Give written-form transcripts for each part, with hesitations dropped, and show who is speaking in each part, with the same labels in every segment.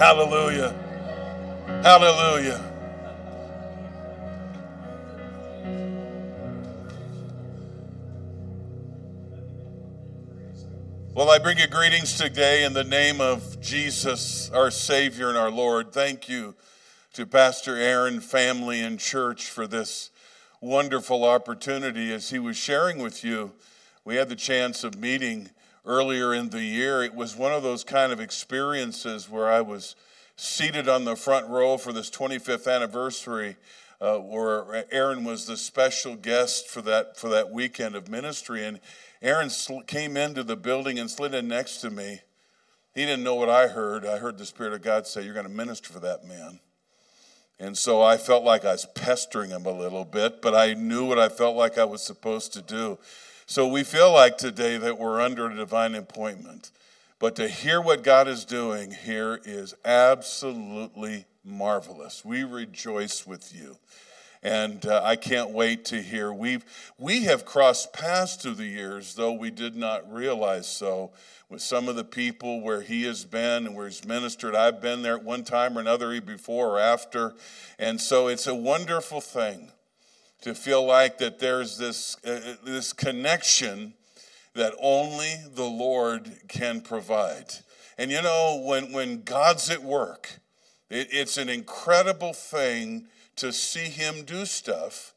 Speaker 1: Hallelujah. Hallelujah. Well, I bring you greetings today in the name of Jesus, our Savior and our Lord. Thank you to Pastor Aaron, family, and church for this wonderful opportunity. As he was sharing with you, we had the chance of meeting earlier in the year. It was one of those kind of experiences where I was seated on the front row for this 25th anniversary, where Aaron was the special guest for that weekend of ministry. And Aaron came into the building and slid in next to me. He didn't know what I heard. I heard the Spirit of God say, "You're going to minister for that man." And so I felt like I was pestering him a little bit, but I knew what I felt like I was supposed to do. So we feel like today that we're under a divine appointment. But to hear what God is doing here is absolutely marvelous. We rejoice with you. And I can't wait to hear. We have crossed paths through the years, though we did not realize so, with some of the people where he has been and where he's ministered. I've been there at one time or another, before or after. And so it's a wonderful thing to feel like that there's this connection that only the Lord can provide. And you know, when God's at work, it's an incredible thing to see him do stuff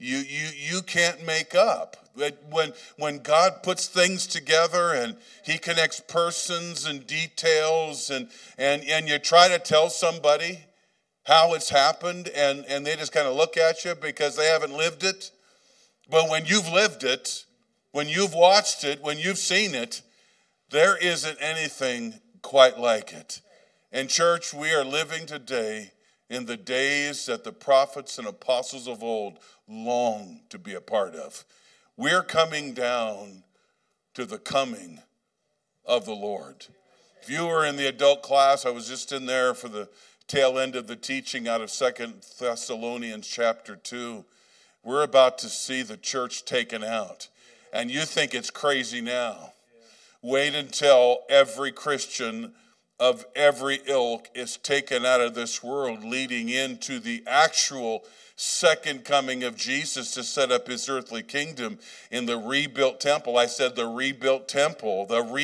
Speaker 1: you can't make up. When God puts things together and he connects persons and details and you try to tell somebody how it's happened and they just kind of look at you because they haven't lived it. But when you've lived it, when you've watched it, when you've seen it, there isn't anything quite like it. And church, we are living today in the days that the prophets and apostles of old longed to be a part of. We're coming down to the coming of the Lord. If you were in the adult class, I was just in there for the tail end of the teaching out of 2 Thessalonians chapter 2. We're about to see the church taken out. And you think it's crazy now. Wait until every Christian of every ilk is taken out of this world, leading into the actual second coming of Jesus to set up his earthly kingdom in the rebuilt temple. I said the rebuilt temple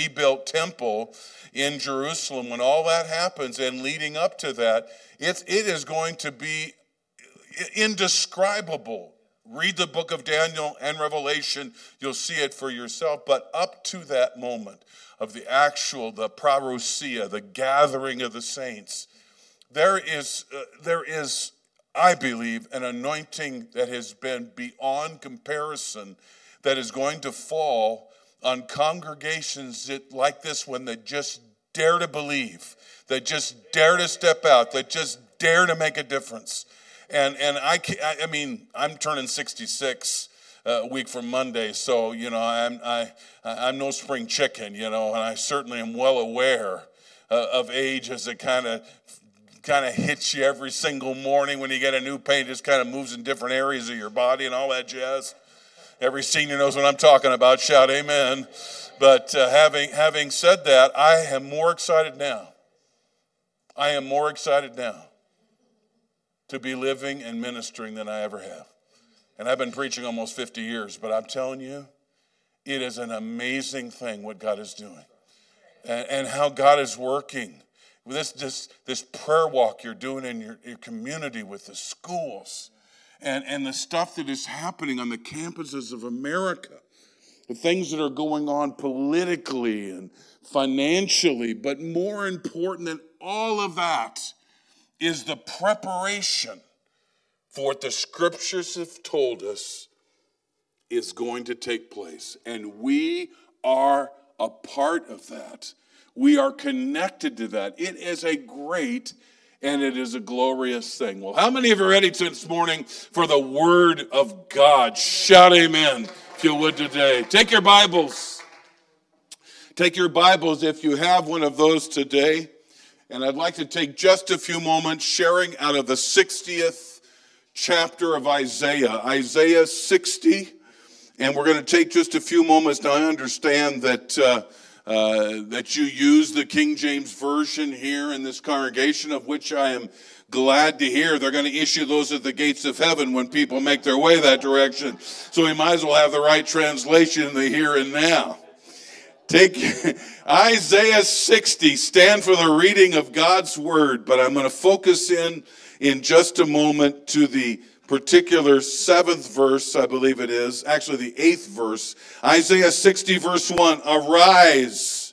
Speaker 1: in Jerusalem. When all that happens and leading up to that, it is going to be indescribable. Read the book of Daniel and Revelation, you'll see it for yourself. But up to that moment of the parousia, the gathering of the saints, there is, I believe, an anointing that has been beyond comparison that is going to fall on congregations like this one that just dare to believe, that just dare to step out, that just dare to make a difference. And I mean, I'm turning 66 a week from Monday, so you know I'm no spring chicken, you know, and I certainly am well aware of age as it kind of hits you every single morning when you get a new paint. It just kind of moves in different areas of your body and all that jazz. Every senior knows what I'm talking about. Shout amen. But having said that, I am more excited now. To be living and ministering than I ever have. And I've been preaching almost 50 years, but I'm telling you, it is an amazing thing what God is doing and how God is working. This prayer walk you're doing in your community with the schools and the stuff that is happening on the campuses of America, the things that are going on politically and financially, but more important than all of that is the preparation for what the scriptures have told us is going to take place. And we are a part of that. We are connected to that. It is a great and it is a glorious thing. Well, how many of you are ready this morning for the Word of God? Shout amen, if you would today. Take your Bibles. Take your Bibles if you have one of those today. And I'd like to take just a few moments sharing out of the 60th chapter of Isaiah, Isaiah 60. And we're going to take just a few moments. Now, I understand that that you use the King James Version here in this congregation, of which I am glad to hear. They're going to issue those at the gates of heaven when people make their way that direction. So we might as well have the right translation in the here and now. Take Isaiah 60, stand for the reading of God's word, but I'm going to focus in just a moment to the particular 7th verse, I believe it is, actually the 8th verse. Isaiah 60 verse 1, arise,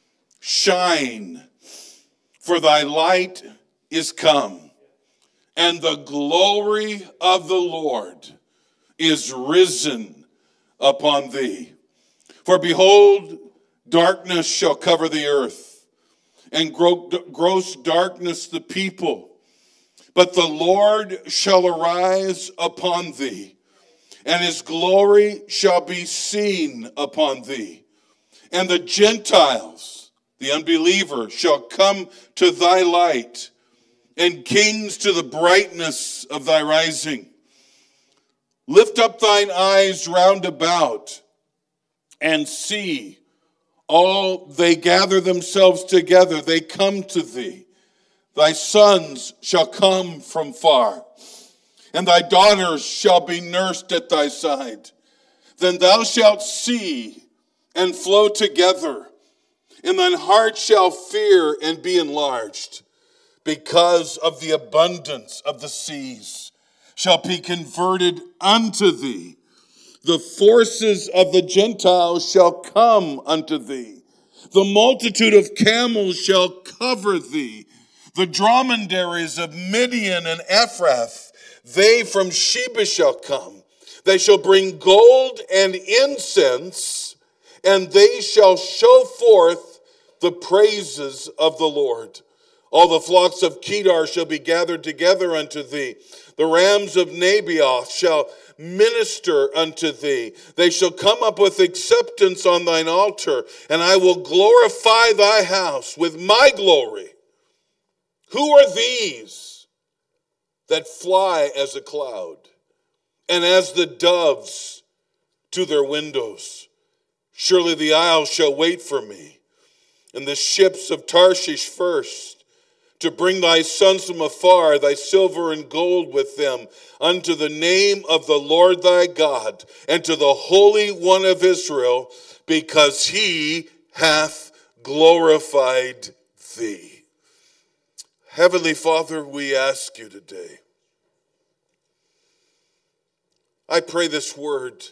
Speaker 1: shine, for thy light is come, and the glory of the Lord is risen upon thee. For behold, darkness shall cover the earth, and gross darkness the people. But the Lord shall arise upon thee, and his glory shall be seen upon thee. And the Gentiles, the unbeliever, shall come to thy light, and kings to the brightness of thy rising. Lift up thine eyes round about, and see, all they gather themselves together, they come to thee. Thy sons shall come from far, and thy daughters shall be nursed at thy side. Then thou shalt see and flow together, and thine heart shall fear and be enlarged, because of the abundance of the seas shall be converted unto thee. The forces of the Gentiles shall come unto thee. The multitude of camels shall cover thee. The dromedaries of Midian and Ephrath, they from Sheba shall come. They shall bring gold and incense, and they shall show forth the praises of the Lord. All the flocks of Kedar shall be gathered together unto thee. The rams of Naboth shall minister unto thee. They shall come up with acceptance on thine altar, and I will glorify thy house with my glory. Who are these that fly as a cloud, and as the doves to their windows? Surely the isles shall wait for me, and the ships of Tarshish first, to bring thy sons from afar, thy silver and gold with them, unto the name of the Lord thy God, and to the Holy One of Israel, because he hath glorified thee. Heavenly Father, we ask you today, I pray this word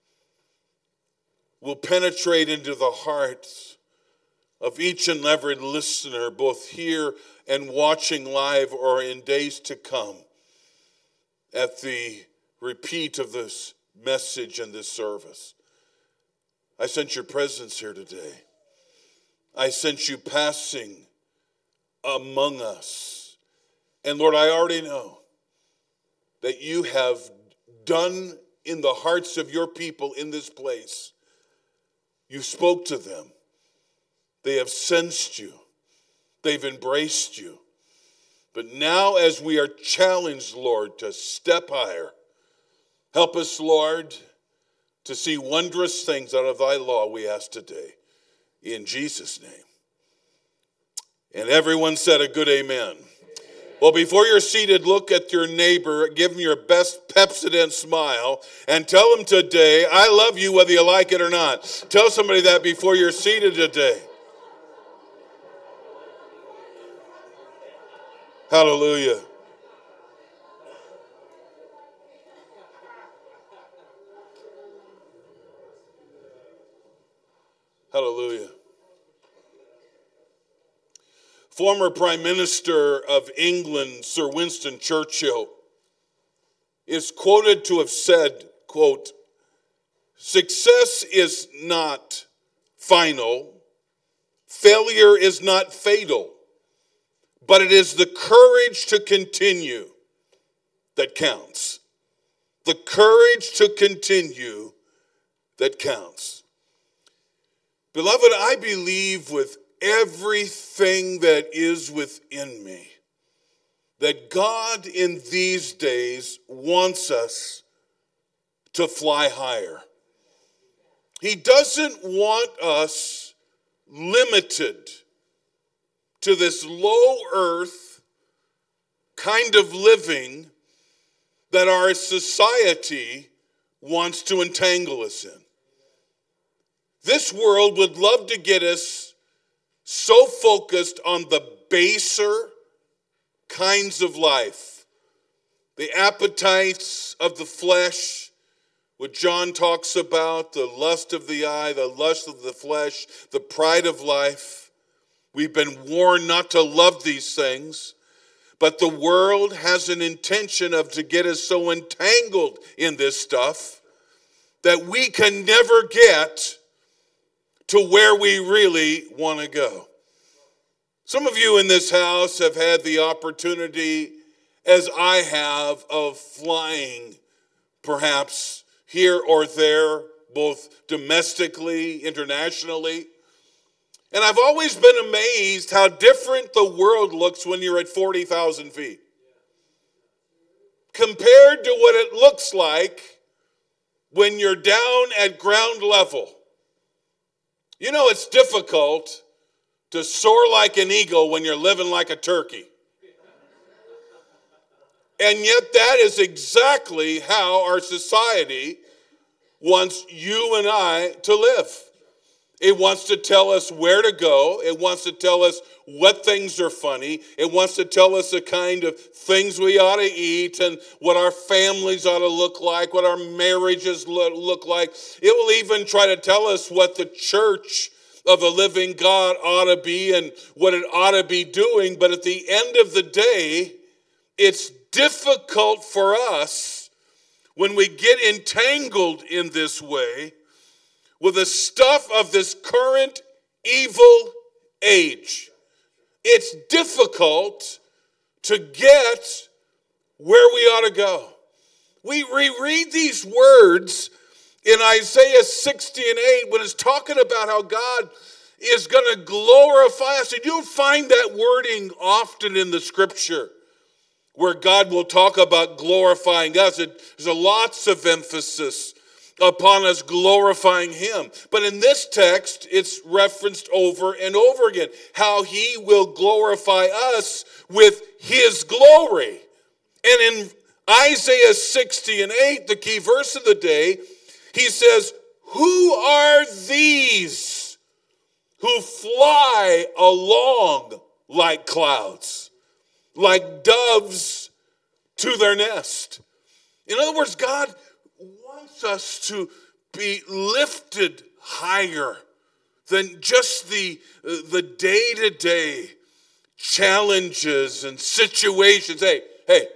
Speaker 1: will penetrate into the hearts of each and every listener, both here and watching live or in days to come, at the repeat of this message and this service. I sense your presence here today. I sense you passing among us. And Lord, I already know that you have done in the hearts of your people in this place. You spoke to them. They have sensed you. They've embraced you. But now as we are challenged, Lord, to step higher, help us, Lord, to see wondrous things out of thy law, we ask today. In Jesus' name. And everyone said a good amen. Well, before you're seated, look at your neighbor, give him your best Pepsodent smile, and tell him today, I love you whether you like it or not. Tell somebody that before you're seated today. Hallelujah. Hallelujah. Former Prime Minister of England, Sir Winston Churchill, is quoted to have said, quote, success is not final, failure is not fatal, but it is the courage to continue that counts. The courage to continue that counts. Beloved, I believe with everything that is within me that God in these days wants us to fly higher. He doesn't want us limited to this low earth kind of living that our society wants to entangle us in. This world would love to get us so focused on the baser kinds of life, the appetites of the flesh, what John talks about, the lust of the eye, the lust of the flesh, the pride of life. We've been warned not to love these things, but the world has an intention of to get us so entangled in this stuff that we can never get to where we really want to go. Some of you in this house have had the opportunity, as I have, of flying perhaps here or there, both domestically, internationally. And I've always been amazed how different the world looks when you're at 40,000 feet compared to what it looks like when you're down at ground level. You know, it's difficult to soar like an eagle when you're living like a turkey. And yet that is exactly how our society wants you and I to live. It wants to tell us where to go. It wants to tell us what things are funny. It wants to tell us the kind of things we ought to eat and what our families ought to look like, what our marriages look like. It will even try to tell us what the church of the living God ought to be and what it ought to be doing. But at the end of the day, it's difficult for us when we get entangled in this way with the stuff of this current evil age. It's difficult to get where we ought to go. We reread these words in Isaiah 60 and 8 when it's talking about how God is going to glorify us. And you'll find that wording often in the scripture where God will talk about glorifying us. There's lots of emphasis upon us glorifying him. But in this text, it's referenced over and over again, how he will glorify us with his glory. And in Isaiah 60 and 8, the key verse of the day, he says, "Who are these who fly along like clouds, like doves to their nest?" In other words, God wants us to be lifted higher than just the day-to-day challenges and situations. Hey,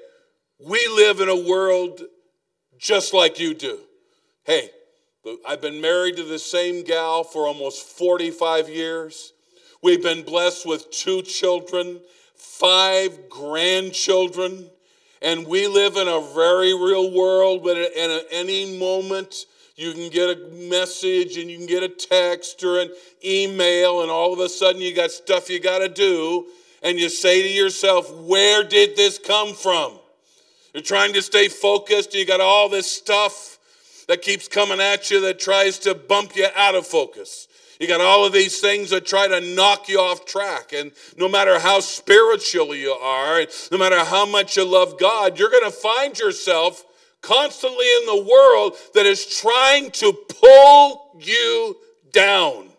Speaker 1: we live in a world just like you do. Hey, I've been married to the same gal for almost 45 years. We've been blessed with 2 children, 5 grandchildren. And we live in a very real world, but at any moment you can get a message and you can get a text or an email, and all of a sudden you got stuff you got to do, and you say to yourself, where did this come from? You're trying to stay focused, and you got all this stuff that keeps coming at you that tries to bump you out of focus. You got all of these things that try to knock you off track. And no matter how spiritual you are, and no matter how much you love God, you're going to find yourself constantly in the world that is trying to pull you down.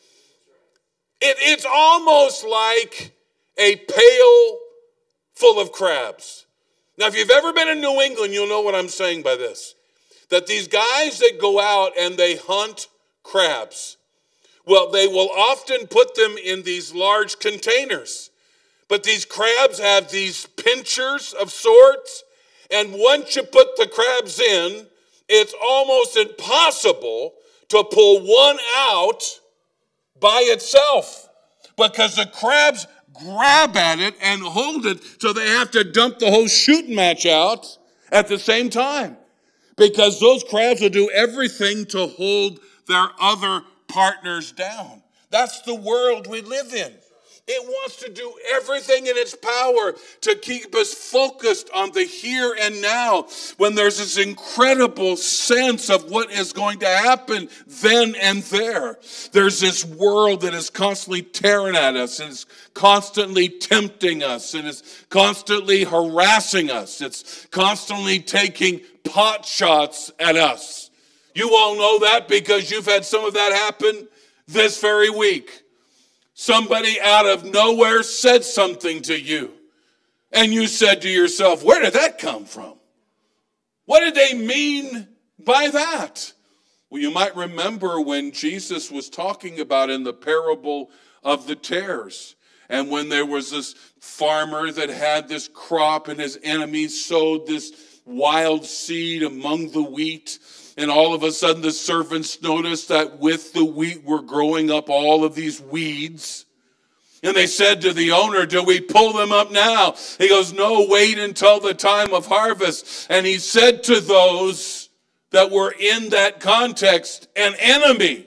Speaker 1: It's almost like a pail full of crabs. Now, if you've ever been in New England, you'll know what I'm saying by this. That these guys that go out and they hunt crabs, well, they will often put them in these large containers. But these crabs have these pinchers of sorts, and once you put the crabs in, it's almost impossible to pull one out by itself because the crabs grab at it and hold it, so they have to dump the whole shooting match out at the same time because those crabs will do everything to hold their other partners down. That's the world we live in. It wants to do everything in its power to keep us focused on the here and now, when there's this incredible sense of what is going to happen then and there. There's this world that is constantly tearing at us, and is constantly tempting us, and is constantly harassing us. It's constantly taking pot shots at us. You all know that because you've had some of that happen this very week. Somebody out of nowhere said something to you, and you said to yourself, where did that come from? What did they mean by that? Well, you might remember when Jesus was talking about in the parable of the tares, and when there was this farmer that had this crop and his enemies sowed this wild seed among the wheat. And all of a sudden the servants noticed that with the wheat were growing up all of these weeds. And they said to the owner, do we pull them up now? He goes, no, wait until the time of harvest. And he said to those that were in that context, an enemy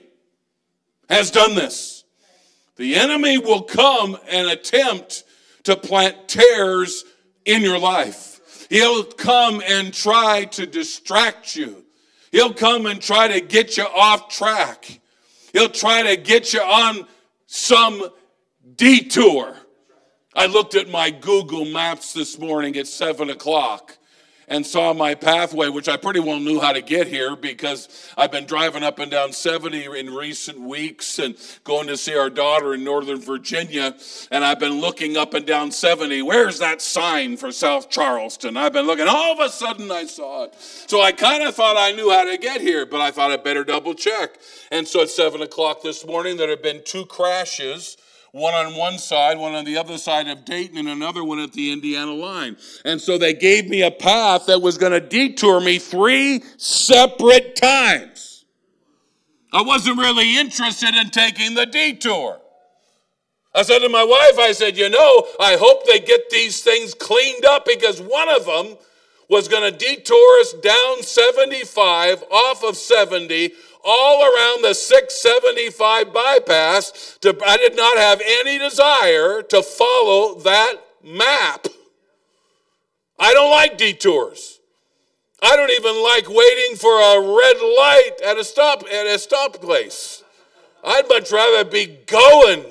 Speaker 1: has done this. The enemy will come and attempt to plant tares in your life. He'll come and try to distract you. He'll come and try to get you off track. He'll try to get you on some detour. I looked at my Google Maps this morning at 7 o'clock and saw my pathway, which I pretty well knew how to get here because I've been driving up and down 70 in recent weeks and going to see our daughter in Northern Virginia. And I've been looking up and down 70. Where's that sign for South Charleston? I've been looking. All of a sudden I saw it. So I kind of thought I knew how to get here, but I thought I'd better double check. And so at 7 o'clock this morning, there have been 2 crashes. One on one side, one on the other side of Dayton, and another one at the Indiana line. And so they gave me a path that was going to detour me 3 separate times. I wasn't really interested in taking the detour. I said to my wife, I said, I hope they get these things cleaned up, because one of them was going to detour us down 75, off of 70, all around the 675 bypass. I did not have any desire to follow that map. I don't like detours. I don't even like waiting for a red light at a stop place. I'd much rather be going.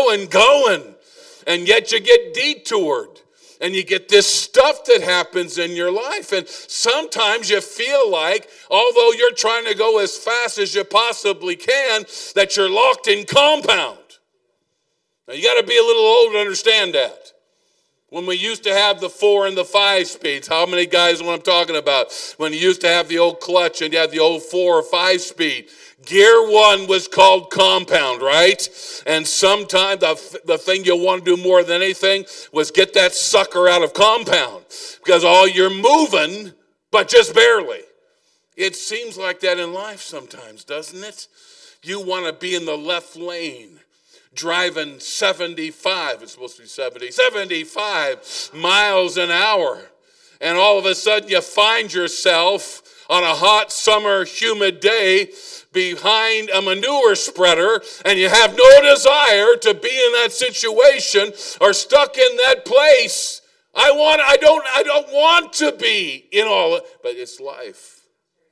Speaker 1: And yet you get detoured. And you get this stuff that happens in your life. And sometimes you feel like, although you're trying to go as fast as you possibly can, that you're locked in compound. Now, you got to be a little old to understand that. When we used to have the 4 and the 5 speeds, how many guys know what I'm talking about? When you used to have the old clutch and you had the old 4 or 5 speed. Gear 1 was called compound, right? And sometimes the thing you want to do more than anything was get that sucker out of compound, because all you're moving, but just barely. It seems like that in life sometimes, doesn't it? You want to be in the left lane, driving 75, it's supposed to be 75 miles an hour. And all of a sudden you find yourself on a hot summer humid day behind a manure spreader, and you have no desire to be in that situation or stuck in that place. I don't want to be in all it, but it's life.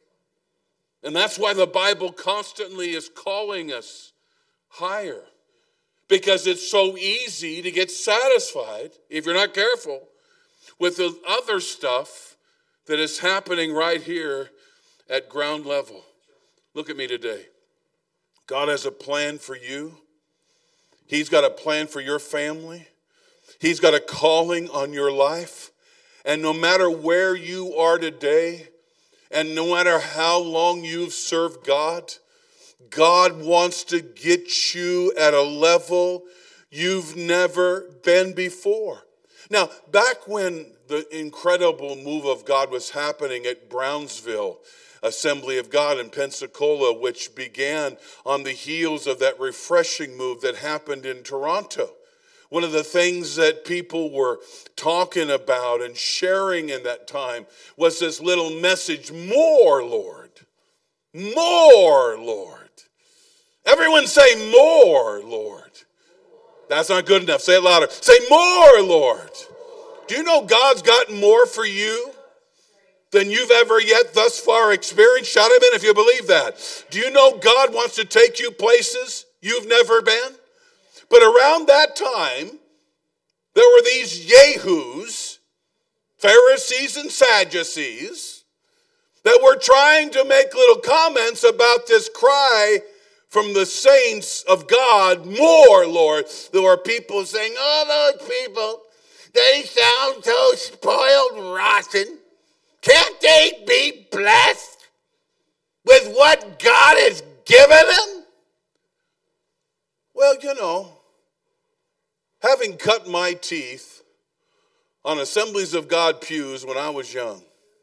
Speaker 1: And that's why the Bible constantly is calling us higher, because it's so easy to get satisfied, if you're not careful, with the other stuff that is happening right here at ground level. Look at me today. God has a plan for you. He's got a plan for your family. He's got a calling on your life. And no matter where you are today, and no matter how long you've served God, God wants to get you at a level you've never been before. Now, back when the incredible move of God was happening at Brownsville Assembly of God in Pensacola, which began on the heels of that refreshing move that happened in Toronto, one of the things that people were talking about and sharing in that time was this little message, more, Lord. More, Lord. Everyone say, more, Lord. That's not good enough. Say it louder. Say more, Lord. Do you know God's got more for you than you've ever yet thus far experienced? Shout amen if you believe that. Do you know God wants to take you places you've never been? But around that time, there were these Yehus, Pharisees and Sadducees, that were trying to make little comments about this cry from the saints of God, more, Lord. There were people saying, oh, those people, they sound so spoiled rotten. Can't they be blessed with what God has given them? Well, you know, having cut my teeth on Assemblies of God pews when I was young,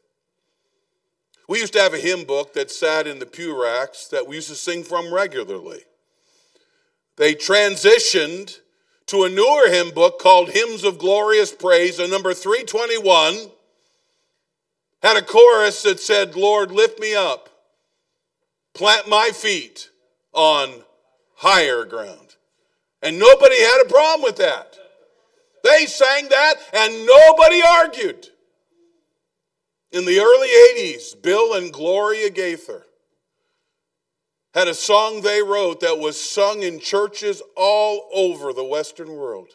Speaker 1: we used to have a hymn book that sat in the pew racks that we used to sing from regularly. They transitioned to a newer hymn book called Hymns of Glorious Praise, and number 321 had a chorus that said, Lord, lift me up, plant my feet on higher ground. And nobody had a problem with that. They sang that and nobody argued. In the early 80s, Bill and Gloria Gaither had a song they wrote that was sung in churches all over the Western world.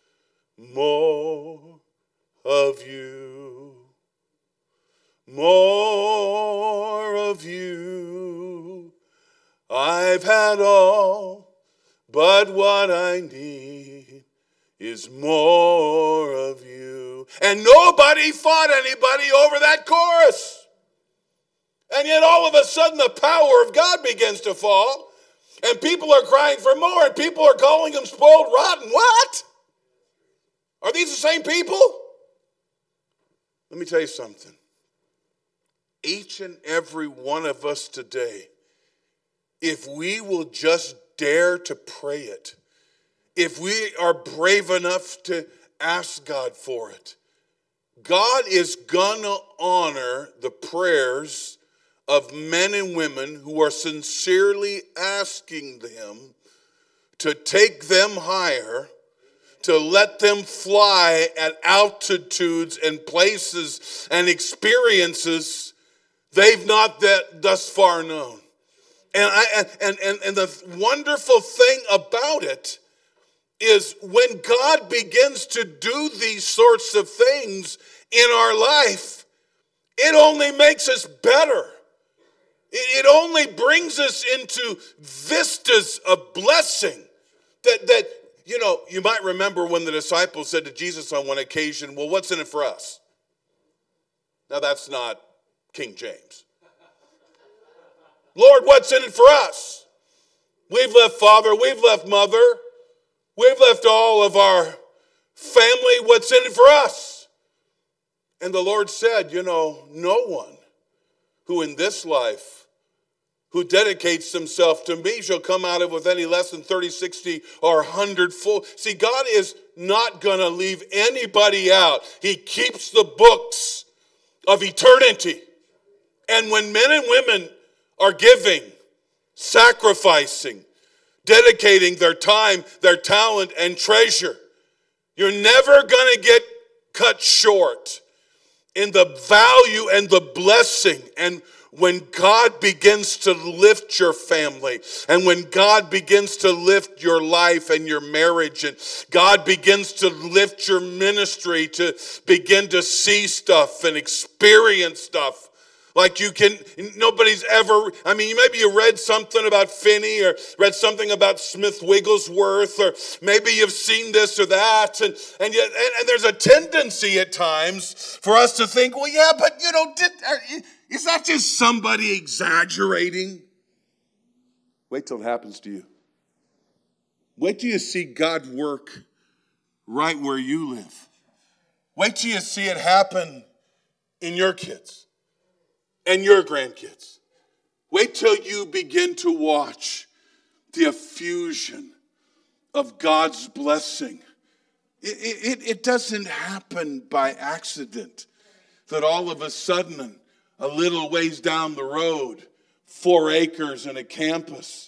Speaker 1: More of you, more of you. I've had all, but what I need is more of you. And nobody fought anybody over that chorus. And yet all of a sudden the power of God begins to fall. And people are crying for more. And people are calling them spoiled rotten. What? Are these the same people? Let me tell you something. Each and every one of us today, if we will just dare to pray it, if we are brave enough to ask God for it, God is going to honor the prayers of men and women who are sincerely asking Him to take them higher, to let them fly at altitudes and places and experiences they've not thus far known. And the wonderful thing about it is when God begins to do these sorts of things in our life, it only makes us better. It only brings us into vistas of blessing that you know, you might remember when the disciples said to Jesus on one occasion, well, what's in it for us? Now that's not King James. Lord, what's in it for us? We've left father, we've left mother, we've left all of our family. What's in it for us? And the Lord said, you know, no one who in this life who dedicates himself to me shall come out of with any less than 30, 60, or 100 full. See, God is not going to leave anybody out. He keeps the books of eternity. And when men and women are giving, sacrificing, dedicating their time, their talent, and treasure, you're never going to get cut short in the value and the blessing. And when God begins to lift your family, and when God begins to lift your life and your marriage, and God begins to lift your ministry to begin to see stuff and experience stuff like you can, nobody's ever, I mean, maybe you read something about Finney or read something about Smith Wigglesworth, or maybe you've seen this or that, and there's a tendency at times for us to think, well, yeah, but you know, is that just somebody exaggerating? Wait till it happens to you. Wait till you see God work right where you live. Wait till you see it happen in your kids and your grandkids. Wait till you begin to watch the effusion of God's blessing. It doesn't happen by accident that all of a sudden, a little ways down the road, 4 acres and a campus,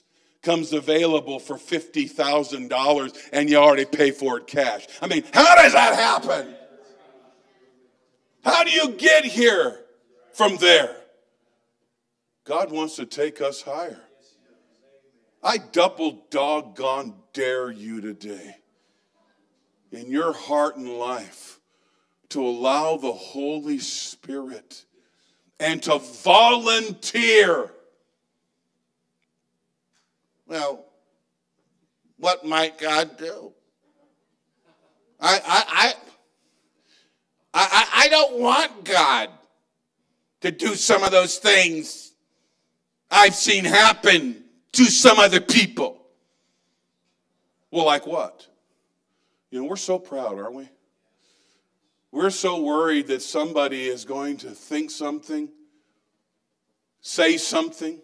Speaker 1: comes available for $50,000 and you already pay for it cash. I mean, how does that happen? How do you get here from there? God wants to take us higher. I double doggone dare you today in your heart and life to allow the Holy Spirit and to volunteer. Well, what might God do? I don't want God to do some of those things I've seen happen to some other people. Well, like what? You know, we're so proud, aren't we? We're so worried that somebody is going to think something, say something.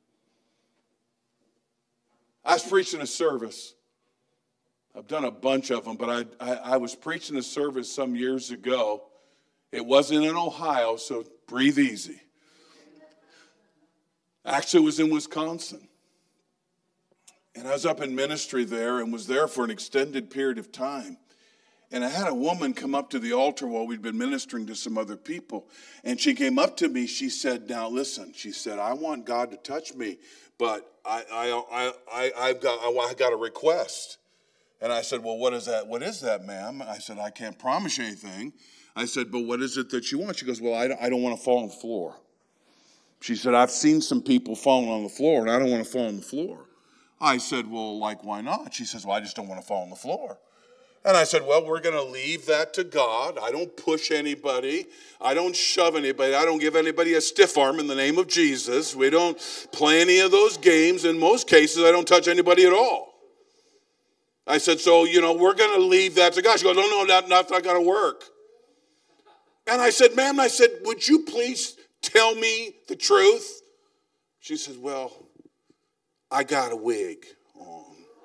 Speaker 1: I was preaching a service. I've done a bunch of them, but I was preaching a service some years ago. It wasn't in Ohio, so breathe easy. Actually, it was in Wisconsin. And I was up in ministry there and was there for an extended period of time. And I had a woman come up to the altar while we'd been ministering to some other people. And she came up to me. She said, now listen, she said, I want God to touch me, but I've got a request. And I said, well, what is that? What is that, ma'am? I said, I can't promise you anything. I said, but what is it that you want? She goes, well, I don't want to fall on the floor. She said, I've seen some people falling on the floor, and I don't want to fall on the floor. I said, well, like, why not? She says, well, I just don't want to fall on the floor. And I said, well, we're going to leave that to God. I don't push anybody. I don't shove anybody. I don't give anybody a stiff arm in the name of Jesus. We don't play any of those games. In most cases, I don't touch anybody at all. I said, so, we're going to leave that to God. She goes, no, that's not going to work. And I said, ma'am, would you please tell me the truth? She said, well, I got a wig on.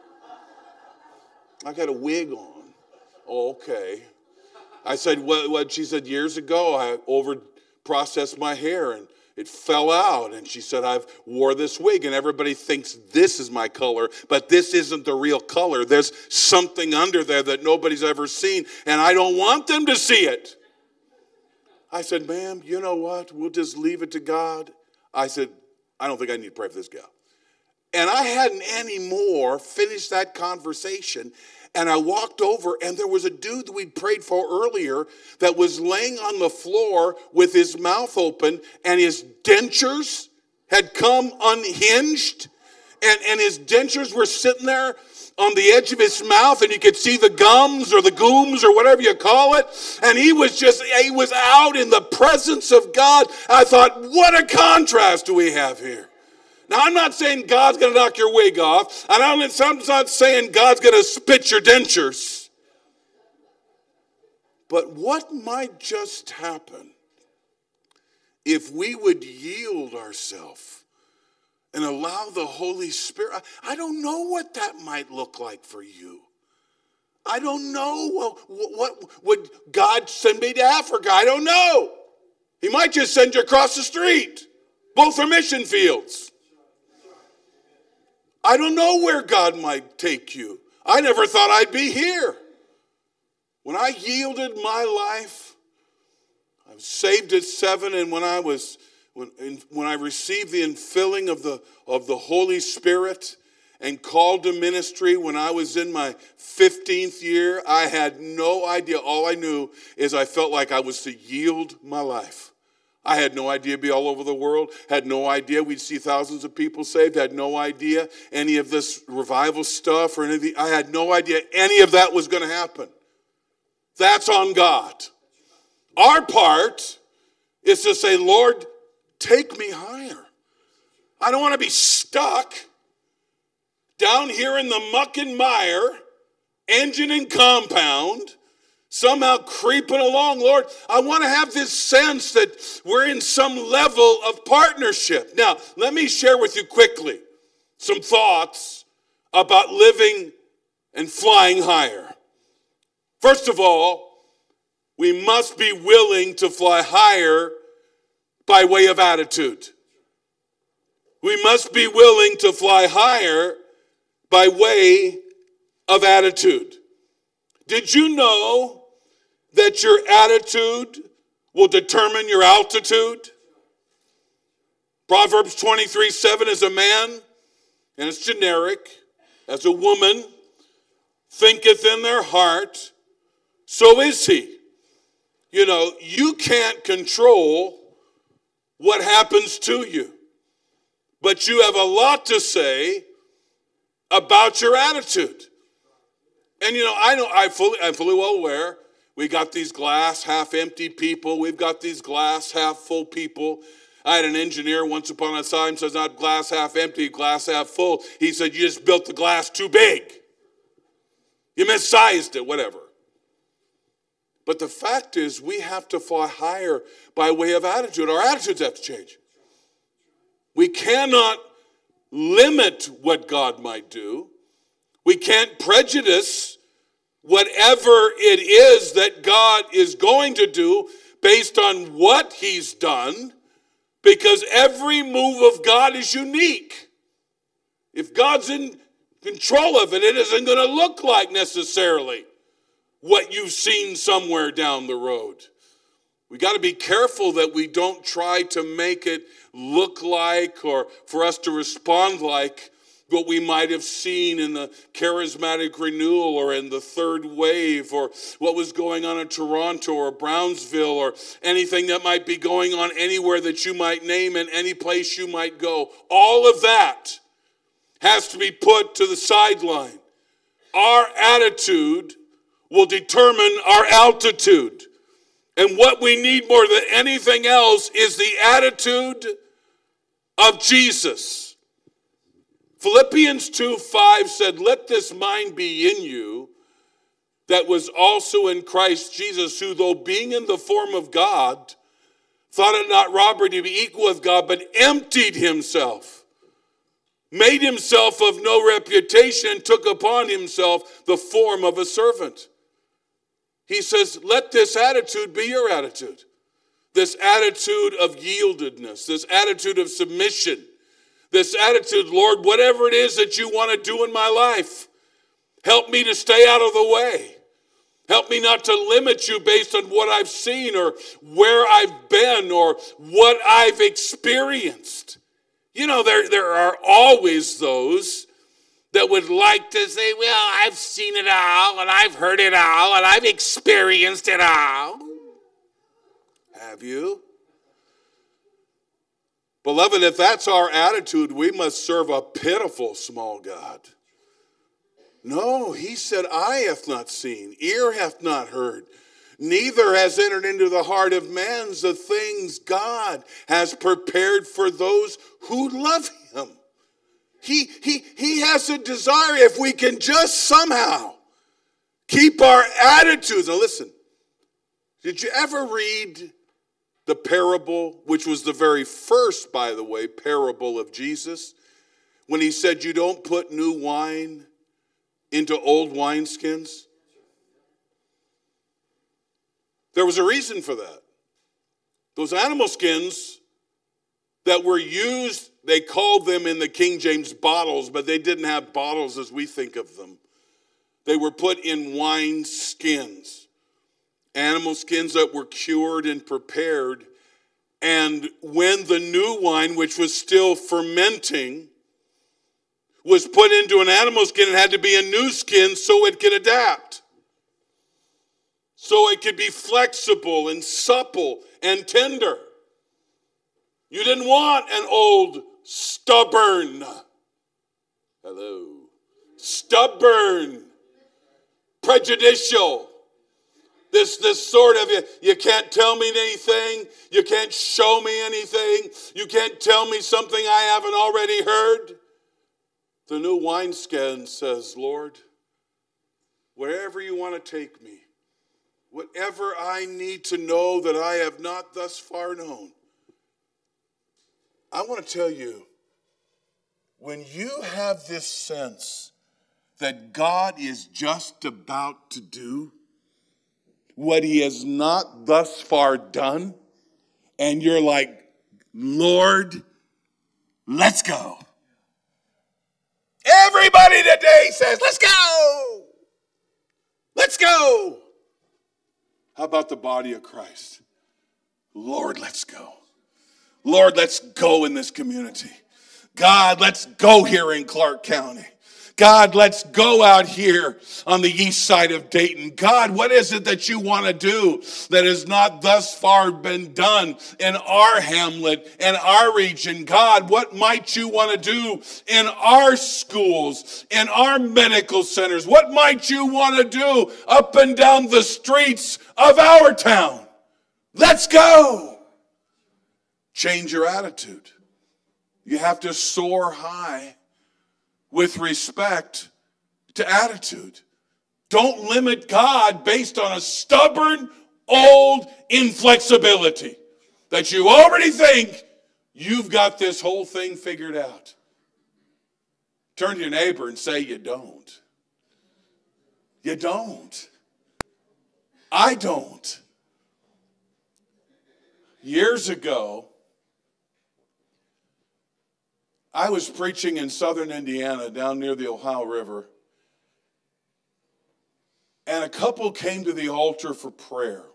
Speaker 1: I got a wig on. Oh, okay. I said, what? She said, years ago, I over-processed my hair and it fell out. And she said, I've wore this wig and everybody thinks this is my color, but this isn't the real color. There's something under there that nobody's ever seen, and I don't want them to see it. I said, ma'am, you know what? We'll just leave it to God. I said, I don't think I need to pray for this gal. And I hadn't any more finished that conversation. And I walked over, and there was a dude that we'd prayed for earlier that was laying on the floor with his mouth open, and his dentures had come unhinged, and his dentures were sitting there on the edge of his mouth, and you could see the gums or the gooms or whatever you call it, and he was out in the presence of God. I thought, what a contrast do we have here. Now, I'm not saying God's going to knock your wig off, and I'm not saying God's going to spit your dentures. But what might just happen if we would yield ourselves and allow the Holy Spirit? I don't know what that might look like for you. I don't know. Well, what would God send me to Africa? I don't know. He might just send you across the street. Both are mission fields. I don't know where God might take you. I never thought I'd be here. When I yielded my life, I was saved at 7, and when I received the infilling of the Holy Spirit and called to ministry when I was in my 15th year, I had no idea. All I knew is I felt like I was to yield my life. I had no idea it'd be all over the world, had no idea we'd see thousands of people saved, had no idea any of this revival stuff or anything. I had no idea any of that was going to happen. That's on God. Our part is to say, Lord, take me higher. I don't want to be stuck down here in the muck and mire, engine and compound, somehow creeping along. Lord, I want to have this sense that we're in some level of partnership. Now, let me share with you quickly some thoughts about living and flying higher. First of all, we must be willing to fly higher by way of attitude. We must be willing to fly higher by way of attitude. Did you know that your attitude will determine your altitude? Proverbs 23:7, as a man, and it's generic, as a woman thinketh in their heart, so is he. You know, you can't control what happens to you, but you have a lot to say about your attitude. And you know, I'm fully well aware, we got these glass half empty people, we've got these glass half full people. I had an engineer once upon a time says not glass half empty, glass half full. He said, you just built the glass too big. You missized it, whatever. But the fact is, we have to fly higher by way of attitude. Our attitudes have to change. We cannot limit what God might do. We can't prejudice whatever it is that God is going to do based on what he's done, because every move of God is unique. If God's in control of it, it isn't going to look like necessarily what you've seen somewhere down the road. We got to be careful that we don't try to make it look like, or for us to respond like, what we might have seen in the charismatic renewal or in the third wave, or what was going on in Toronto or Brownsville, or anything that might be going on anywhere that you might name and any place you might go. All of that has to be put to the sideline. Our attitude will determine our altitude. And what we need more than anything else is the attitude of Jesus. Philippians 2:5 said, let this mind be in you that was also in Christ Jesus, who though being in the form of God, thought it not robbery to be equal with God, but emptied himself, made himself of no reputation, and took upon himself the form of a servant. He says, let this attitude be your attitude. This attitude of yieldedness, this attitude of submission, this attitude, Lord, whatever it is that you want to do in my life, help me to stay out of the way. Help me not to limit you based on what I've seen or where I've been or what I've experienced. You know, there are always those that would like to say, well, I've seen it all, and I've heard it all, and I've experienced it all. Have you? Beloved, if that's our attitude, we must serve a pitiful small God. No, he said, eye hath not seen, ear hath not heard, neither has entered into the heart of man the things God has prepared for those who love him. He has a desire, if we can just somehow keep our attitudes. Now listen, did you ever read the parable, which was the very first, by the way, parable of Jesus, when he said you don't put new wine into old wineskins? There was a reason for that. Those animal skins that were used, they called them in the King James bottles, but they didn't have bottles as we think of them. They were put in wine skins. Animal skins that were cured and prepared. And when the new wine, which was still fermenting, was put into an animal skin, it had to be a new skin so it could adapt. So it could be flexible and supple and tender. You didn't want an old stubborn, prejudicial, this sort of, you can't tell me anything, you can't show me anything, you can't tell me something I haven't already heard. The new wineskin says, Lord, wherever you want to take me, whatever I need to know that I have not thus far known. I want to tell you, when you have this sense that God is just about to do what he has not thus far done, and you're like, Lord, let's go. Everybody today says, let's go. Let's go. How about the body of Christ? Lord, let's go. Lord, let's go in this community. God, let's go here in Clark County. God, let's go out here on the east side of Dayton. God, what is it that you want to do that has not thus far been done in our hamlet and our region? God, what might you want to do in our schools, in our medical centers? What might you want to do up and down the streets of our town? Let's go. Change your attitude. You have to soar high with respect to attitude. Don't limit God based on a stubborn, old inflexibility that you already think you've got this whole thing figured out. Turn to your neighbor and say, you don't. You don't. I don't. Years ago, I was preaching in southern Indiana down near the Ohio River, and a couple came to the altar for prayer.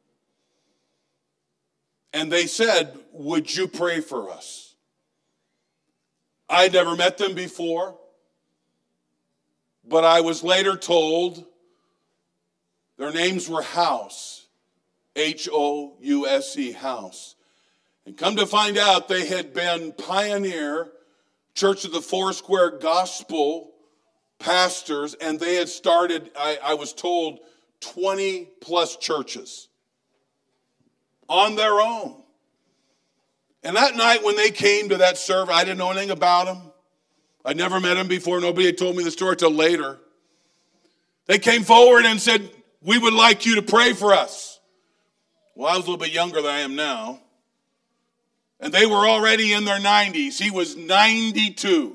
Speaker 1: And they said, would you pray for us? I'd never met them before, but I was later told their names were House, House, House. And come to find out, they had been pioneer Church of the Foursquare Gospel pastors, and they had started, I was told, 20 plus churches on their own. And that night when they came to that service, I didn't know anything about them. I'd never met them before. Nobody had told me the story till later. They came forward and said, we would like you to pray for us. Well, I was a little bit younger than I am now. And they were already in their 90s. He was 92.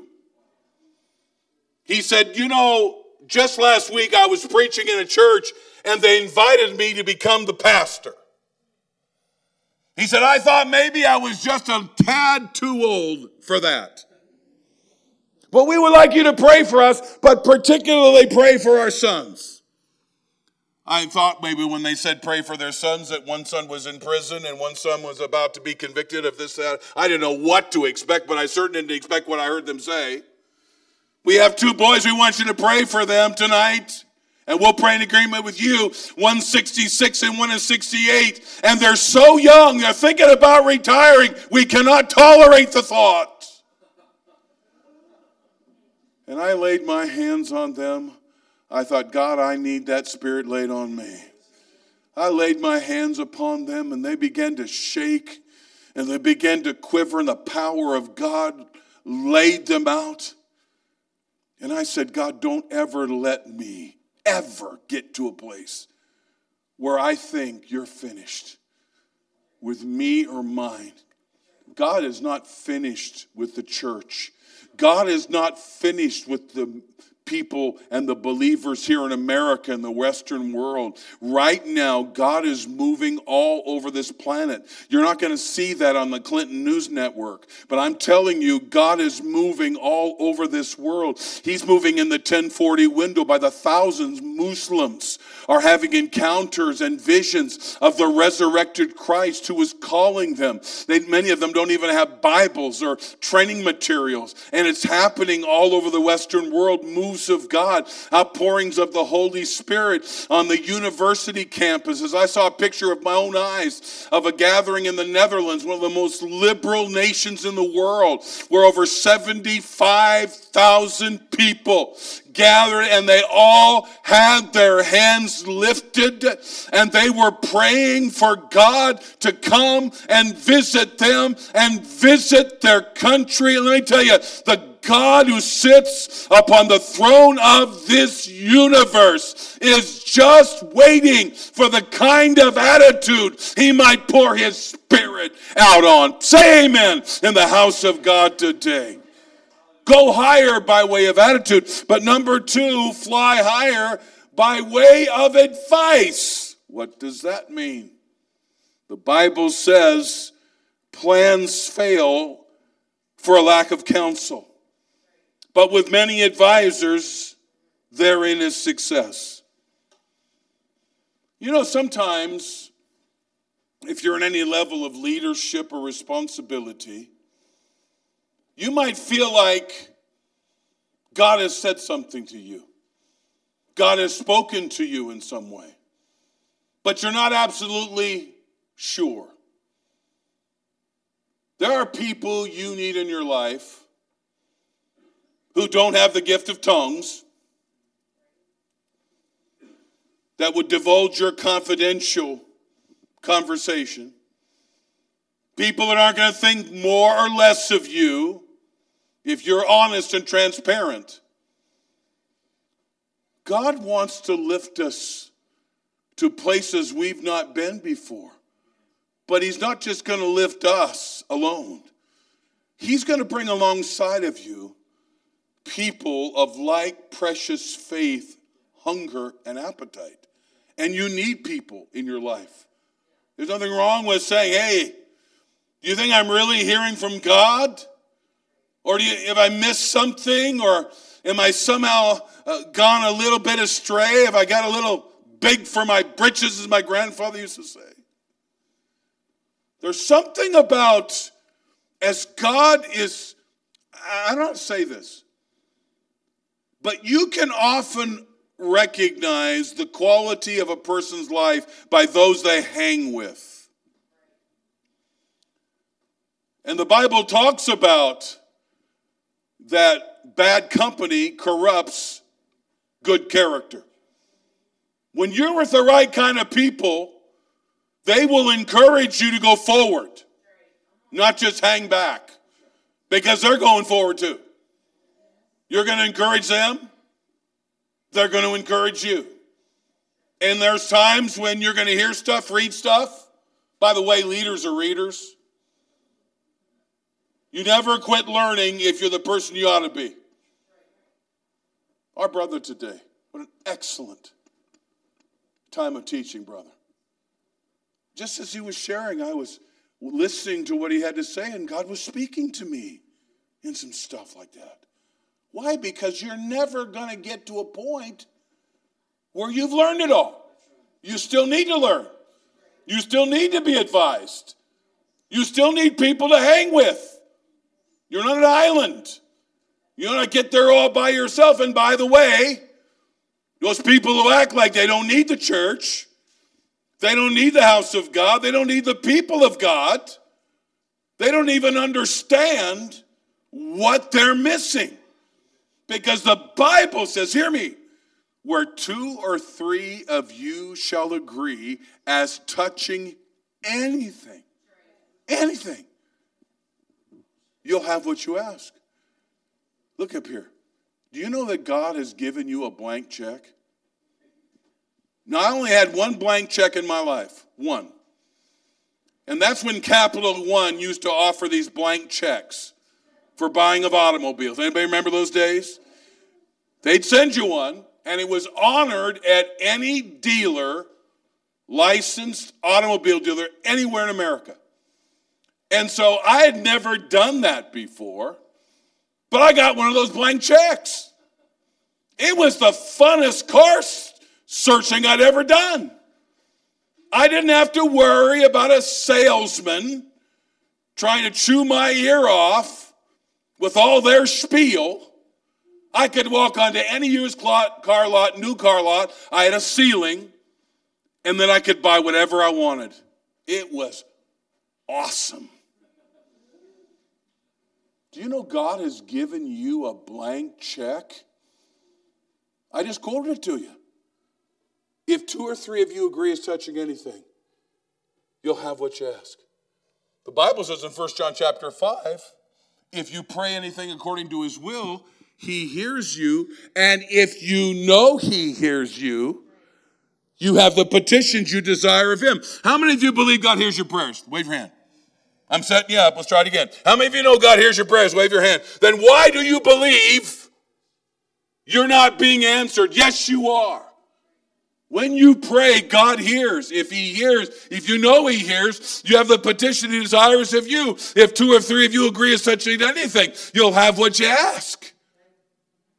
Speaker 1: He said, just last week I was preaching in a church and they invited me to become the pastor. He said, I thought maybe I was just a tad too old for that. But we would like you to pray for us, but particularly pray for our sons. I thought maybe when they said pray for their sons that one son was in prison and one son was about to be convicted of this, that. I didn't know what to expect, but I certainly didn't expect what I heard them say. We have two boys. We want you to pray for them tonight. And we'll pray in agreement with you. One's 66 and one is 68. And they're so young, they're thinking about retiring. We cannot tolerate the thought. And I laid my hands on them. I thought, God, I need that spirit laid on me. I laid my hands upon them and they began to shake and they began to quiver and the power of God laid them out. And I said, God, don't ever let me ever get to a place where I think you're finished with me or mine. God is not finished with the church. God is not finished with the people and the believers here in America and the Western world. Right now, God is moving all over this planet. You're not going to see that on the Clinton News Network, but I'm telling you, God is moving all over this world. He's moving in the 1040 window by the thousands. Muslims are having encounters and visions of the resurrected Christ who is calling them. Many of them don't even have Bibles or training materials, and it's happening all over the Western world. Moves of God, outpourings of the Holy Spirit on the university campuses. I saw a picture of my own eyes of a gathering in the Netherlands, one of the most liberal nations in the world, where over 75,000 people gathered and they all had their hands lifted and they were praying for God to come and visit them and visit their country. And let me tell you, the God who sits upon the throne of this universe is just waiting for the kind of attitude he might pour his Spirit out on. Say amen in the house of God today. Go higher by way of attitude. But number two, fly higher by way of advice. What does that mean? The Bible says plans fail for a lack of counsel. but with many advisors, therein is success. You know, sometimes, if you're in any level of leadership or responsibility, you might feel like God has said something to you. God has spoken to you in some way. But you're not absolutely sure. There are people you need in your life who don't have the gift of tongues, that would divulge your confidential conversation. People that aren't going to think more or less of you if you're honest and transparent. God wants to lift us to places we've not been before. But he's not just going to lift us alone. He's going to bring alongside of you people of like precious faith, hunger, and appetite. And you need people in your life. There's nothing wrong with saying, hey, do you think I'm really hearing from God? Or have I missed something? Or am I somehow gone a little bit astray? Have I got a little big for my britches, as my grandfather used to say? There's something about, as God is, I don't say this, but you can often recognize the quality of a person's life by those they hang with. And the Bible talks about that bad company corrupts good character. When you're with the right kind of people, they will encourage you to go forward, not just hang back, because they're going forward too. You're going to encourage them. They're going to encourage you. And there's times when you're going to hear stuff, read stuff. By the way, leaders are readers. You never quit learning if you're the person you ought to be. Our brother today, what an excellent time of teaching, brother. Just as he was sharing, I was listening to what he had to say, and God was speaking to me in some stuff like that. Why? Because you're never going to get to a point where you've learned it all. You still need to learn. You still need to be advised. You still need people to hang with. You're not an island. You don't get there all by yourself. And by the way, those people who act like they don't need the church, they don't need the house of God, they don't need the people of God, they don't even understand what they're missing. Because the Bible says, hear me, where 2 or 3 of you shall agree as touching anything, you'll have what you ask. Look up here. Do you know that God has given you a blank check? Now, I only had one blank check in my life, one. And that's when Capital One used to offer these blank checks for buying of automobiles. Anybody remember those days? They'd send you one, and it was honored at any dealer, licensed automobile dealer, anywhere in America. And so I had never done that before, but I got one of those blank checks. It was the funnest car searching I'd ever done. I didn't have to worry about a salesman trying to chew my ear off with all their spiel. I could walk onto any used car lot, new car lot. I had a ceiling, and then I could buy whatever I wanted. It was awesome. Do you know God has given you a blank check? I just quoted it to you. If 2 or 3 of you agree as touching anything, you'll have what you ask. The Bible says in 1 John chapter 5, if you pray anything according to his will, he hears you. And if you know he hears you, you have the petitions you desire of him. How many of you believe God hears your prayers? Wave your hand. I'm setting you up. Let's try it again. How many of you know God hears your prayers? Wave your hand. Then why do you believe you're not being answered? Yes, you are. When you pray, God hears. If he hears, if you know he hears, you have the petition he desires of you. If 2 or 3 of you agree as touching anything, you'll have what you ask.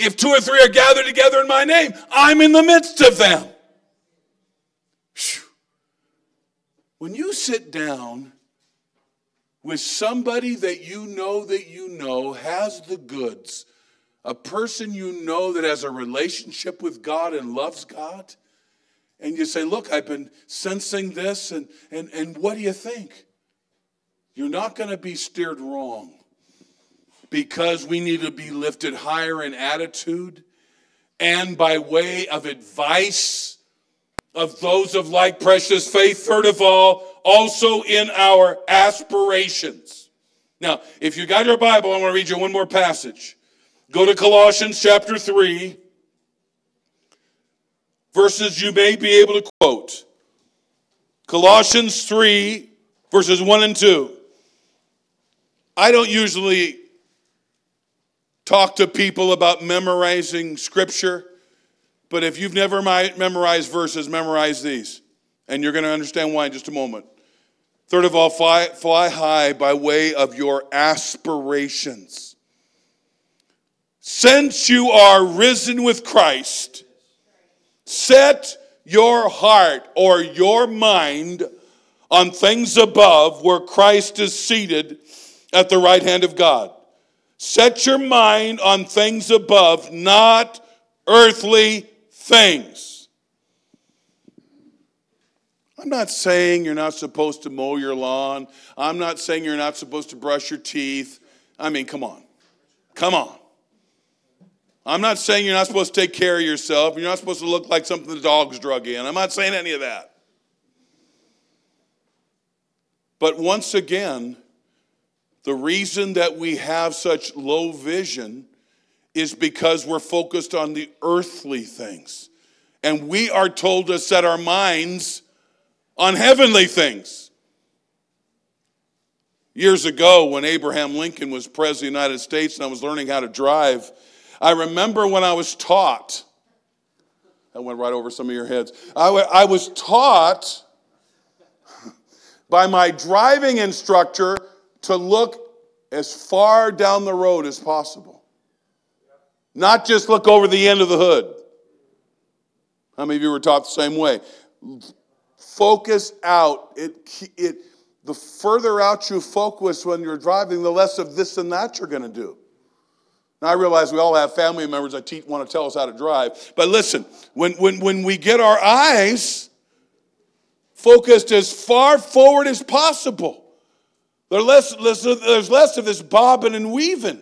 Speaker 1: If 2 or 3 are gathered together in my name, I'm in the midst of them. Whew. When you sit down with somebody that you know has the goods, a person you know that has a relationship with God and loves God, and you say, look, I've been sensing this, and what do you think? You're not going to be steered wrong, because we need to be lifted higher in attitude and by way of advice of those of like precious faith. Third of all, also in our aspirations. Now, if you got your Bible, I want to read you one more passage. Go to Colossians chapter 3, verses you may be able to quote. Colossians 3, verses 1 and 2. I don't usually talk to people about memorizing Scripture, but if you've never memorized verses, memorize these, and you're going to understand why in just a moment. Third of all, fly high by way of your aspirations. Since you are risen with Christ, set your heart or your mind on things above, where Christ is seated at the right hand of God. Set your mind on things above, not earthly things. I'm not saying you're not supposed to mow your lawn. I'm not saying you're not supposed to brush your teeth. I mean, come on. Come on. I'm not saying you're not supposed to take care of yourself. You're not supposed to look like something the dog's drug in. I'm not saying any of that. But once again, the reason that we have such low vision is because we're focused on the earthly things. And we are told to set our minds on heavenly things. Years ago, when Abraham Lincoln was president of the United States and I was learning how to drive, I remember when I was taught, that went right over some of your heads, I was taught by my driving instructor to look as far down the road as possible. Not just look over the end of the hood. How many of you were taught the same way? Focus out. The further out you focus when you're driving, the less of this and that you're going to do. Now, I realize we all have family members that want to tell us how to drive. But listen, when we get our eyes focused as far forward as possible, there's less of this bobbing and weaving.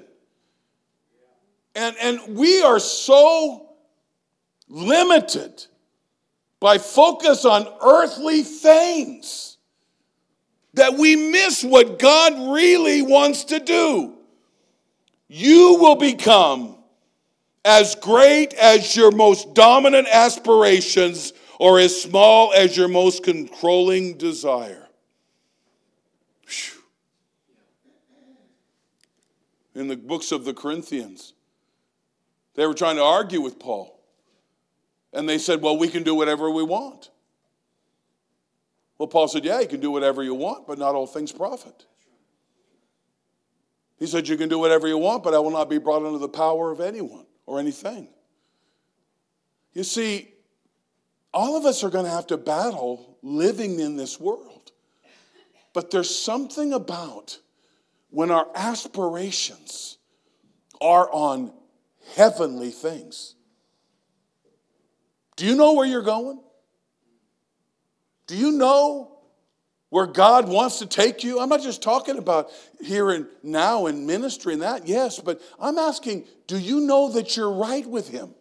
Speaker 1: And we are so limited by focus on earthly things that we miss what God really wants to do. You will become as great as your most dominant aspirations or as small as your most controlling desire. Whew. In the books of the Corinthians, they were trying to argue with Paul. And they said, well, we can do whatever we want. Well, Paul said, yeah, you can do whatever you want, but not all things profit. He said, you can do whatever you want, but I will not be brought under the power of anyone or anything. You see, all of us are going to have to battle living in this world. But there's something about when our aspirations are on heavenly things. Do you know where you're going? Do you know where God wants to take you? I'm not just talking about here and now in ministry and that, yes, but I'm asking, do you know that you're right with Him?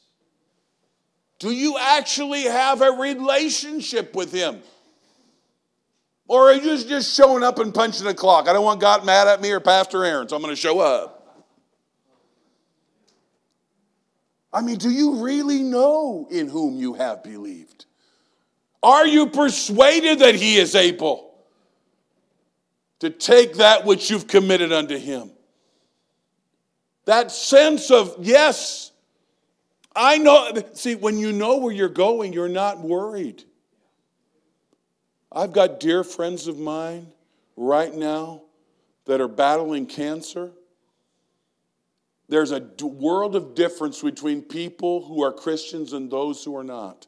Speaker 1: Do you actually have a relationship with Him? Or are you just showing up and punching a clock? I don't want God mad at me or Pastor Aaron, so I'm going to show up. I mean, do you really know in whom you have believed? Are you persuaded that He is able to take that which you've committed unto Him? That sense of, yes, I know. See, when you know where you're going, you're not worried. I've got dear friends of mine right now that are battling cancer. There's a world of difference between people who are Christians and those who are not.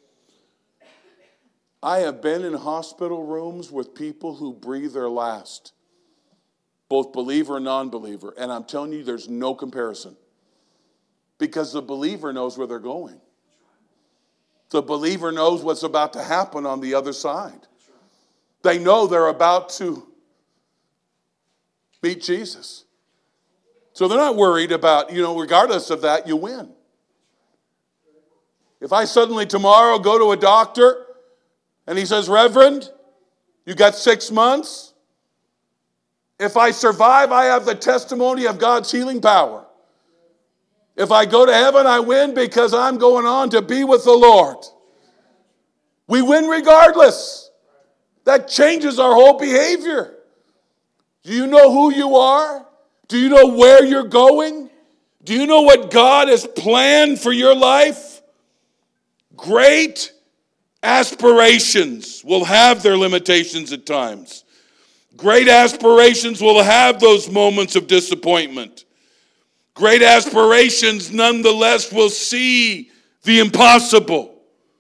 Speaker 1: I have been in hospital rooms with people who breathe their last, both believer and non-believer, and I'm telling you, there's no comparison. Because the believer knows where they're going. The believer knows what's about to happen on the other side. They know they're about to meet Jesus. So they're not worried about, regardless of that, you win. If I suddenly tomorrow go to a doctor and he says, Reverend, you got 6 months. If I survive, I have the testimony of God's healing power. If I go to heaven, I win because I'm going on to be with the Lord. We win regardless. That changes our whole behavior. Do you know who you are? Do you know where you're going? Do you know what God has planned for your life? Great aspirations will have their limitations at times. Great aspirations will have those moments of disappointment. Great aspirations, nonetheless, will see the impossible.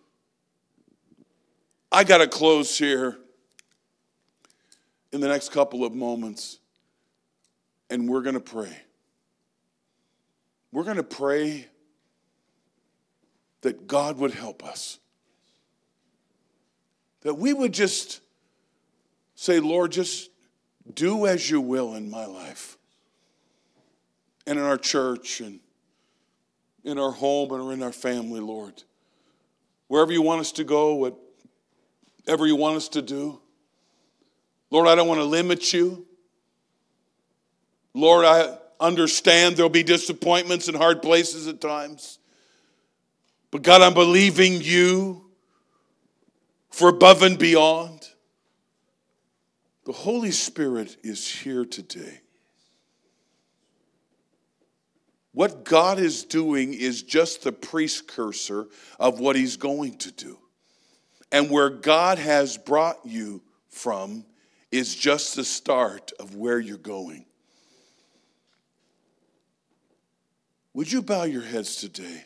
Speaker 1: I got to close here in the next couple of moments, and we're going to pray. We're going to pray that God would help us. That we would just say, Lord, just do as you will in my life. And in our church, and in our home, and in our family, Lord. Wherever you want us to go, whatever you want us to do. Lord, I don't want to limit you. Lord, I understand there'll be disappointments and hard places at times. But God, I'm believing you for above and beyond. The Holy Spirit is here today. What God is doing is just the precursor of what he's going to do. And where God has brought you from is just the start of where you're going. Would you bow your heads today?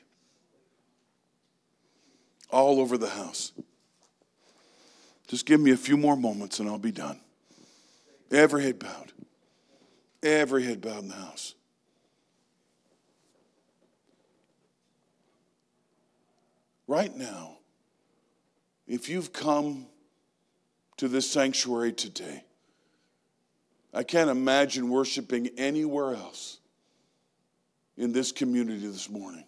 Speaker 1: All over the house. Just give me a few more moments and I'll be done. Every head bowed. Every head bowed in the house. Right now, if you've come to this sanctuary today, I can't imagine worshiping anywhere else in this community this morning.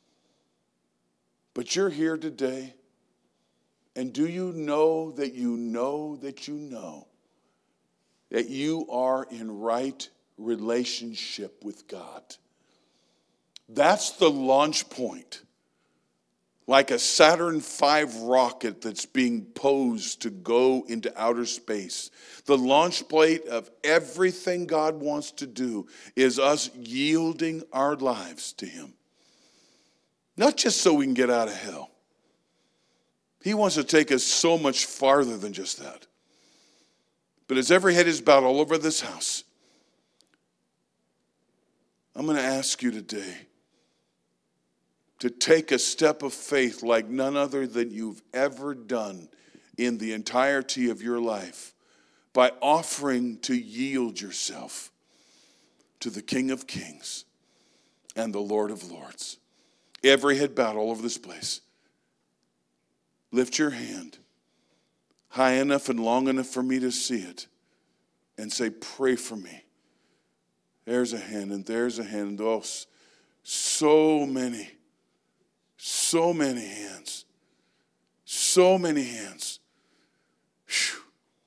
Speaker 1: But you're here today, and do you know that you know that you know that you are in right relationship with God? That's the launch point. Like a Saturn V rocket that's being posed to go into outer space. The launch plate of everything God wants to do is us yielding our lives to him. Not just so we can get out of hell. He wants to take us so much farther than just that. But as every head is bowed all over this house, I'm going to ask you today to take a step of faith like none other than you've ever done in the entirety of your life by offering to yield yourself to the King of Kings and the Lord of Lords. Every head bowed all over this place. Lift your hand high enough and long enough for me to see it and say, pray for me. There's a hand and there's a hand. Oh, so many hands. So many hands. Whew.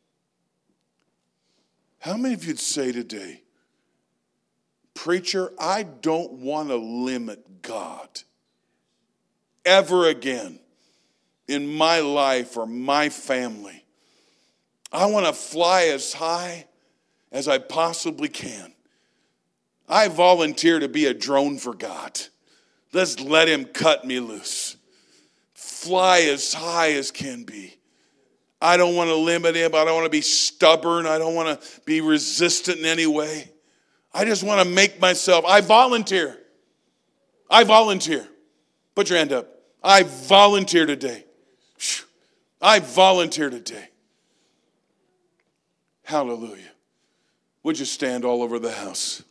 Speaker 1: How many of you'd say today, preacher, I don't want to limit God ever again in my life or my family. I want to fly as high as I possibly can. I volunteer to be a drone for God. Let's let him cut me loose. Fly as high as can be. I don't want to limit him. I don't want to be stubborn. I don't want to be resistant in any way. I just want to make myself, I volunteer I volunteer. Put your hand up. I volunteer today. I volunteer today. Hallelujah. Would you stand all over the house?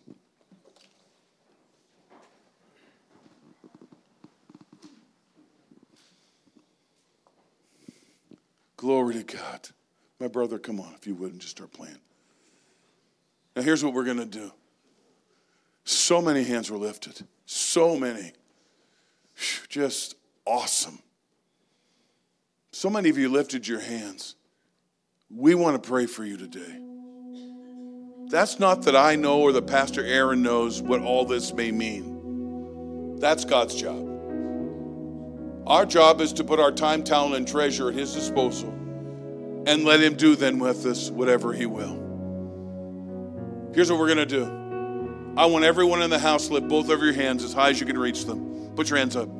Speaker 1: Glory to God. My brother, come on, if you would, and just start playing. Now here's what we're going to do. So many hands were lifted. So many. Just awesome. So many of you lifted your hands. We want to pray for you today. That's not that I know or that Pastor Aaron knows what all this may mean. That's God's job. Our job is to put our time, talent, and treasure at his disposal and let him do then with us whatever he will. Here's what we're going to do. I want everyone in the house to lift both of your hands as high as you can reach them. Put your hands up.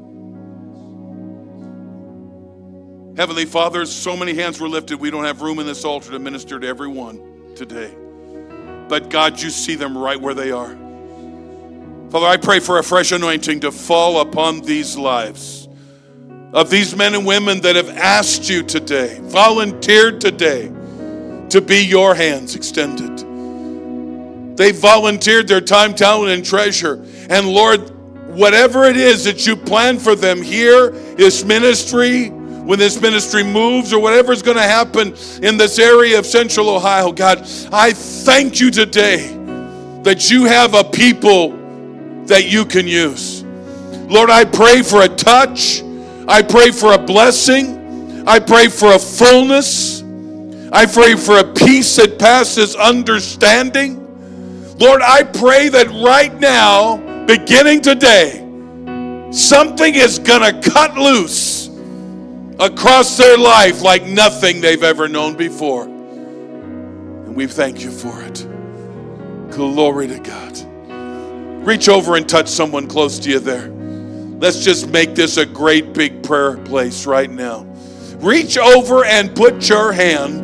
Speaker 1: Heavenly Father, so many hands were lifted, we don't have room in this altar to minister to everyone today. But God, you see them right where they are. Father, I pray for a fresh anointing to fall upon these lives of these men and women that have asked you today, volunteered today, to be your hands extended. They volunteered their time, talent, and treasure. And Lord, whatever it is that you plan for them here, this ministry, when this ministry moves or whatever is going to happen in this area of Central Ohio, God, I thank you today that you have a people that you can use. Lord, I pray for a touch. I pray for a blessing. I pray for a fullness. I pray for a peace that passes understanding. Lord, I pray that right now, beginning today, something is going to cut loose across their life like nothing they've ever known before. And we thank you for it. Glory to God. Reach over and touch someone close to you there. Let's just make this a great big prayer place right now. Reach over and put your hand,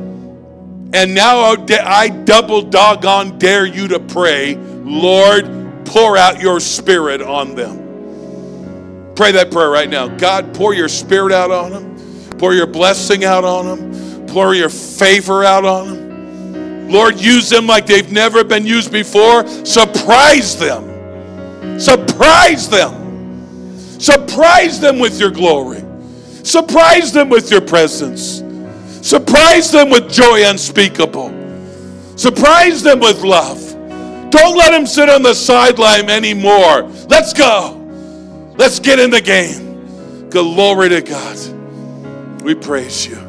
Speaker 1: and now I double doggone dare you to pray, Lord, pour out your spirit on them. Pray that prayer right now. God, pour your spirit out on them. Pour your blessing out on them. Pour your favor out on them. Lord, use them like they've never been used before. Surprise them. Surprise them. Surprise them with your glory. Surprise them with your presence. Surprise them with joy unspeakable. Surprise them with love. Don't let them sit on the sideline anymore. Let's go. Let's get in the game. Glory to God. We praise you.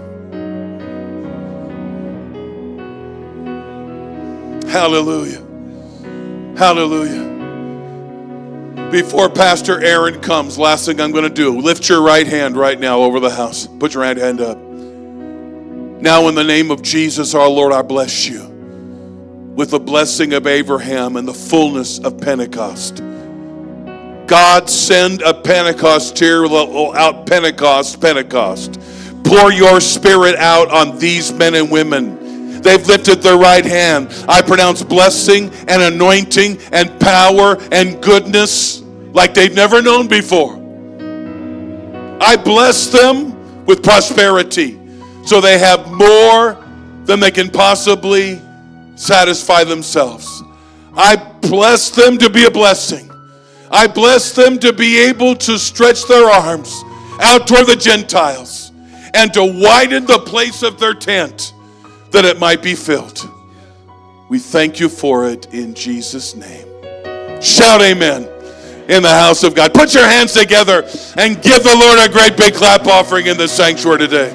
Speaker 1: Hallelujah. Hallelujah. Before Pastor Aaron comes, last thing I'm going to do, lift your right hand right now over the house. Put your right hand up. Now in the name of Jesus, our Lord, I bless you with the blessing of Abraham and the fullness of Pentecost. God, send a Pentecost here out, Pentecost. Pour your spirit out on these men and women. They've lifted their right hand. I pronounce blessing and anointing and power and goodness like they've never known before. I bless them with prosperity so they have more than they can possibly satisfy themselves. I bless them to be a blessing. I bless them to be able to stretch their arms out toward the Gentiles and to widen the place of their tent that it might be filled. We thank you for it in Jesus' name. Shout amen in the house of God. Put your hands together and give the Lord a great big clap offering in the sanctuary today.